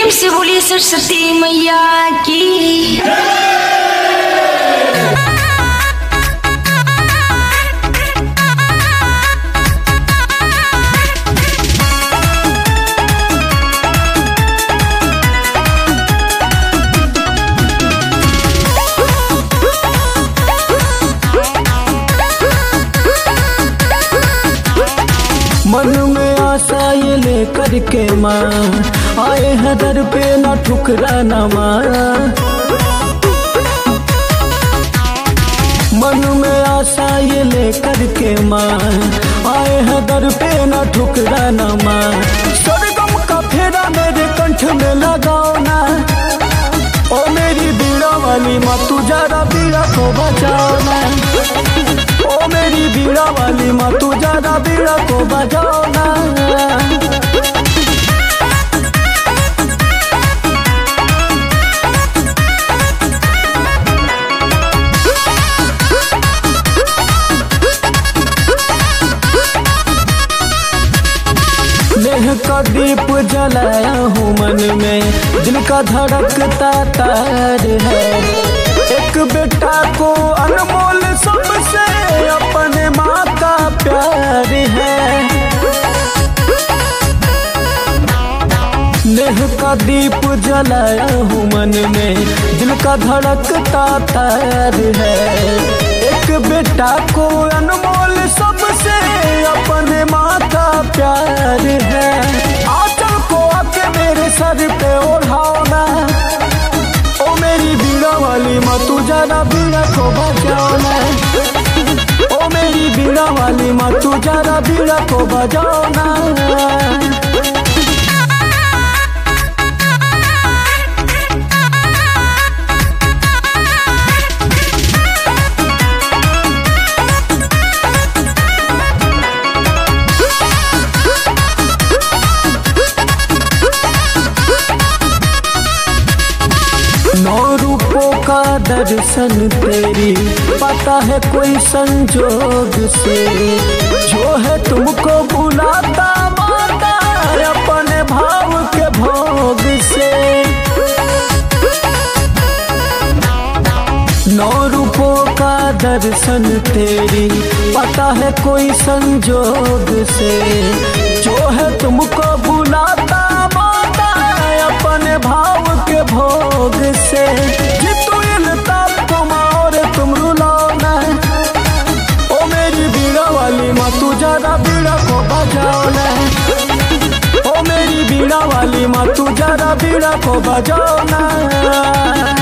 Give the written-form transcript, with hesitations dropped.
प्रेम से बोलिए सरस्वती मैया की। मन में आशा ये लेकर के माँ आए हैं दर पे न ठुकराना माँ। मन में आशा ये लेकर के माँ आए हैं दर पे न ठुकराना माँ। स्वर्गम का फेरा मेरे कंठ में लगाओ ना, ओ मेरी बीड़ा वाली माँ तू जरा बीड़ा को बचाओ ना। ओ मेरी बीड़ा वाली माँ तू जरा बीड़ा को बजाओ ना। नेह का दीप जलाया हूँ मन में, दिल का धड़कता तार है। एक बेटा को अनमोल सबसे अपने माँ का प्यार है। नेह का दीप जलाया हूँ मन में, दिल का धड़कता तार है। एक बेटा को अनमोल सबसे अपने माँ का प्यार है। आंचल को आके मेरे सर पे ओढ़ाओ ना, ओ मेरी बीड़ा वाली माँ तू जरा बीड़ा को बजाओ ना। ओ मेरी बीड़ा वाली माँ तू जरा बीड़ा को बजाओ ना। नौ रूपों का दर्शन तेरी पता है कोई संजोग से, जो है तुमको बुलाता माता अपने भाव के भोग से। नौ रूपों का दर्शन तेरी पता है कोई संजोग से, जो है तुमको बुलाता माता अपने भाव के भोग से। जितु इल्ताफ को और तुम रुलाओ ना, ओ मेरी बीड़ा वाली माँ तू जरा बीड़ा को बजाओ ना। ओ मेरी बीड़ा वाली माँ तू जरा बीड़ा को बजाओ ना।